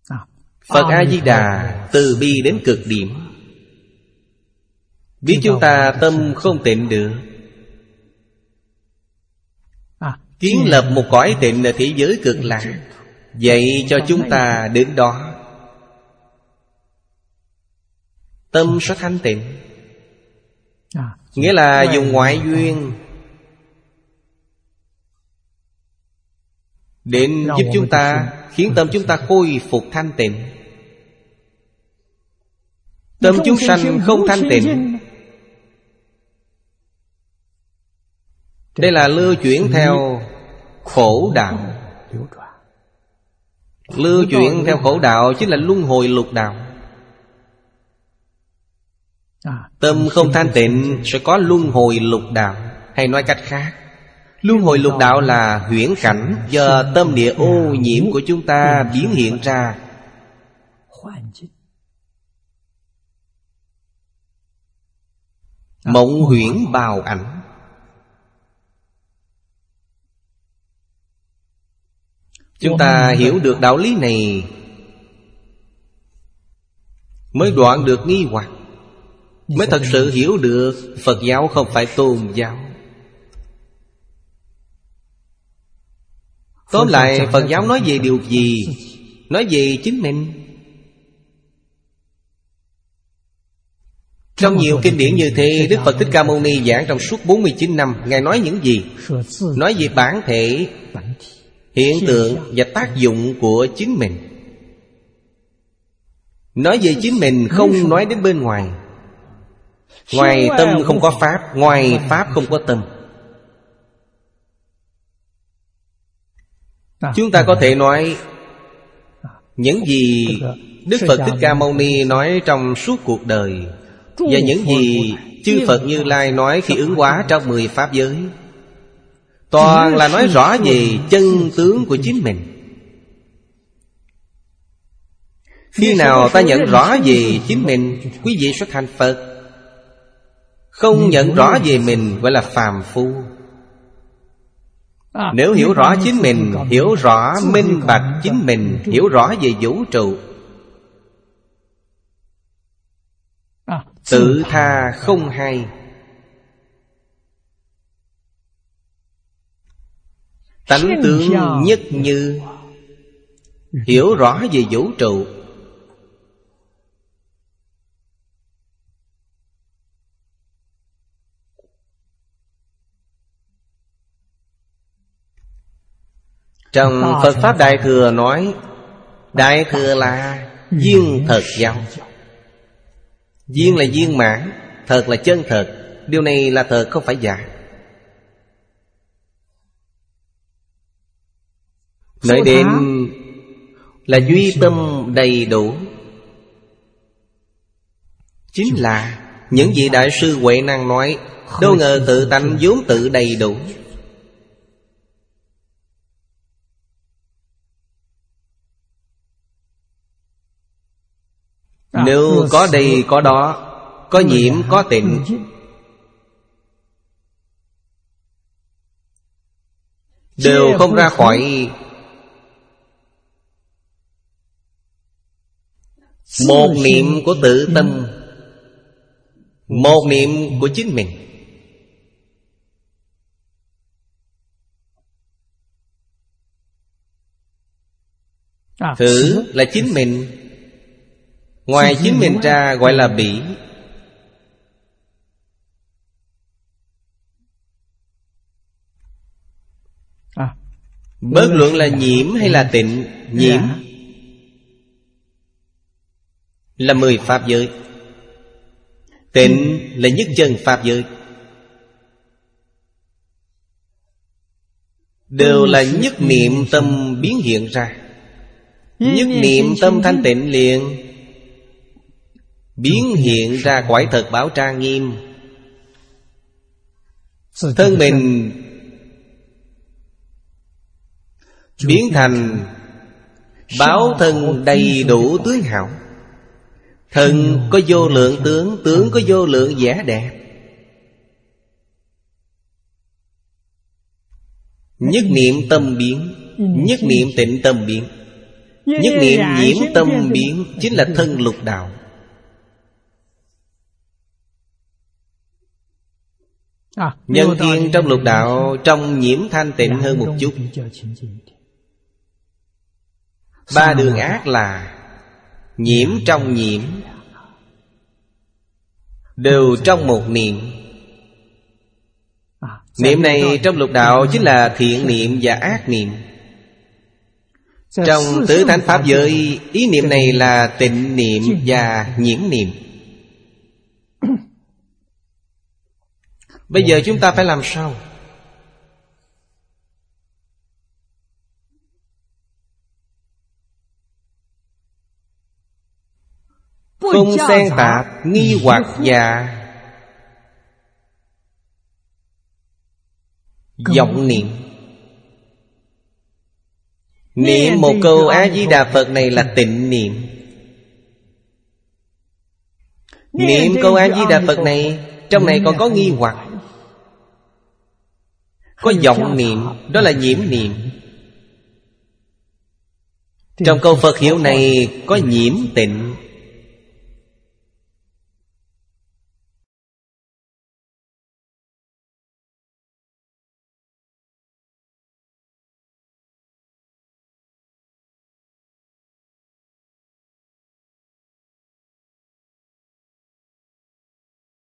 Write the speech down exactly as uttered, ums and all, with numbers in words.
Phật A-di-đà từ bi đến cực điểm, biết chúng ta tâm không tịnh được, kiến lập một cõi tịnh ở thế giới cực lạc, dạy cho chúng ta đến đó. Tâm sẽ thanh tịnh. Nghĩa là dùng ngoại duyên đến giúp chúng ta, khiến tâm chúng ta khôi phục thanh tịnh. Tâm chúng sanh không thanh tịnh, đây là lưu chuyển theo khổ đạo. Lưu chuyển theo khổ đạo chính là luân hồi lục đạo. Tâm không thanh tịnh sẽ có luân hồi lục đạo. Hay nói cách khác, luân hồi lục đạo là huyễn cảnh do tâm địa ô nhiễm của chúng ta biến hiện ra. Mộng huyễn bào ảnh. Chúng ta hiểu được đạo lý này mới đoạn được nghi hoặc, mới thật sự hiểu được Phật giáo không phải tôn giáo. Tóm lại, Phật giáo nói về điều gì? Nói về chính mình. Trong nhiều kinh điển như thế, Đức Phật Thích Ca Mâu Ni giảng trong suốt bốn mươi chín năm. Ngài nói những gì? Nói về bản thể, hiện tượng và tác dụng của chính mình. Nói về chính mình, không nói đến bên ngoài. Ngoài tâm không có Pháp, ngoài Pháp không có tâm. Chúng ta có thể nói những gì Đức Phật Thích Ca Mâu Ni nói trong suốt cuộc đời, và những gì chư Phật Như Lai nói khi ứng hóa trong mười Pháp giới, toàn là nói rõ về chân tướng của chính mình. Khi nào ta nhận rõ về chính mình, quý vị sẽ thành Phật. Không nhận rõ về mình gọi là phàm phu. Nếu hiểu rõ chính mình, hiểu rõ minh bạch chính mình, hiểu rõ về vũ trụ, tự tha không hay, tánh tướng nhất như, hiểu rõ về vũ trụ, trong Phật Pháp Đại Thừa nói, Đại Thừa là viên thật giáo. Viên là viên mãn, thật là chân thật. Điều này là thật, không phải giả. Nói đến là duy tâm đầy đủ, chính là những vị Đại sư Huệ Năng nói, đâu ngờ tự tánh vốn tự đầy đủ. Nếu có đây có đó, có nhiễm có tịnh, đều không ra khỏi một niệm của tự tâm, một niệm của chính mình. Thử là chính mình, ngoài chính mình ra gọi là bỉ. Bất luận là nhiễm hay là tịnh, nhiễm là mười Pháp giới, tịnh là nhất chân Pháp giới, đều là nhất niệm tâm biến hiện ra. Nhất niệm tâm thanh tịnh liền biến hiện ra quải thật bảo trang nghiêm. Thân mình biến thành báo thân đầy đủ tướng hảo. Thân có vô lượng tướng, tướng có vô lượng vẻ đẹp. Nhất niệm tâm biến, nhất niệm tịnh tâm biến. Nhất niệm nhiễm tâm biến, chính là thân lục đạo. Nhân thiên trong lục đạo, trong nhiễm thanh tịnh hơn một chút. Ba đường ác là nhiễm trong nhiễm, đều trong một niệm. Niệm này trong lục đạo chính là thiện niệm và ác niệm. Trong tứ thánh pháp giới, ý niệm này là tịnh niệm và nhiễm niệm. Bây giờ chúng ta phải làm sao? Không xen tạp, nghi hoặc và vọng niệm. Niệm một câu A-di-đà Phật này là tịnh niệm. Niệm câu A-di-đà Phật này, trong này còn có nghi hoặc, có vọng niệm, đó là nhiễm niệm. Trong câu Phật hiệu này có nhiễm tịnh.